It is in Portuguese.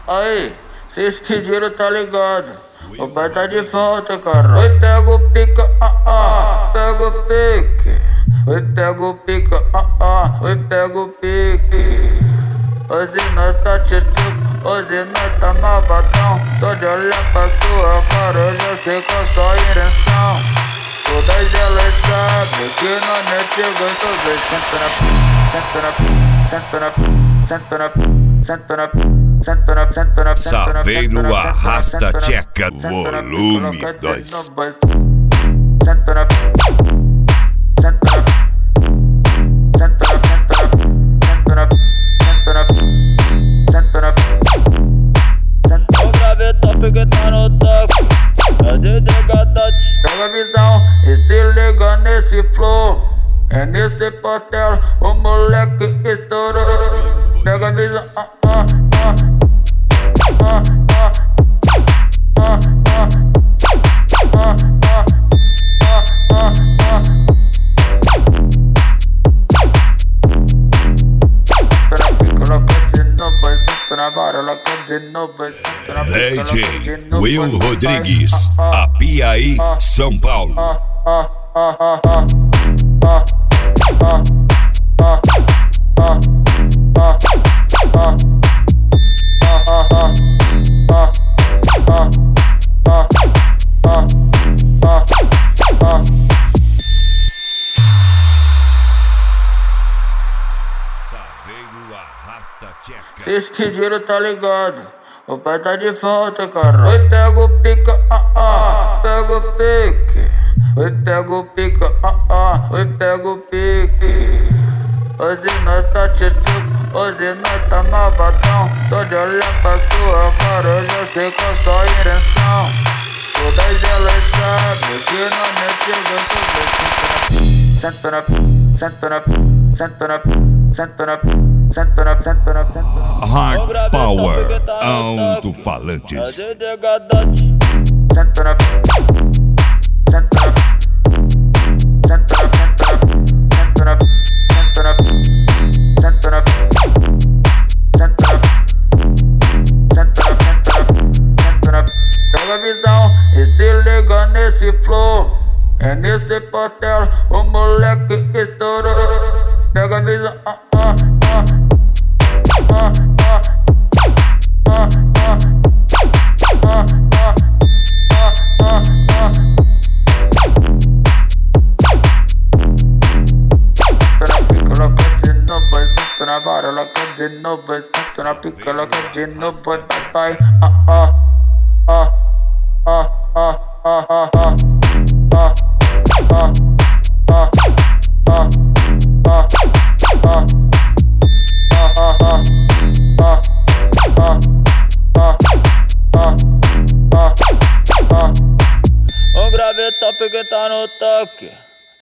Aí, cês pediram, tá ligado? O pai tá de volta, cara. Oi, pega o pica, pega o pique. Oi, pega o pica, oi, pega o pique. Hoje nós tá tchutchuco, hoje nós tá malvadão. Só de olhar pra sua cara eu já sei qual sua intenção. Todas elas sabem que nós não te gostoso. Senta na Saveiro arrasta tcheca, volume 2. O gravetão porque tá no toque, é de degadate. Pega a visão e se liga nesse flow. É nesse portela, o moleque estourou. Pega a visão, DJ Will Rodrigues, Apiaí, São Paulo. Saveiro arrasta tcheca. Cês pediram, tá ligado? O pai tá de volta, cara. Oi, pega o pica, pega o pique. Oi, pega o pica, oi, pega o pique. Hoje nós tá tchutchuco, hoje nós tá malvadão. Só de olhar pra sua cara eu já sei qual sua intenção. Todas elas sabem que nós não te gostoso. Hard Power Alto-Falantes. É de degadate. Pega a visão e se liga nesse flow. É nesse portela, o moleque estourou. Pega a visão, na vara, ela quer de novo, senta na pica, ela quer de novo, papai, O gravetão porque tá no toque.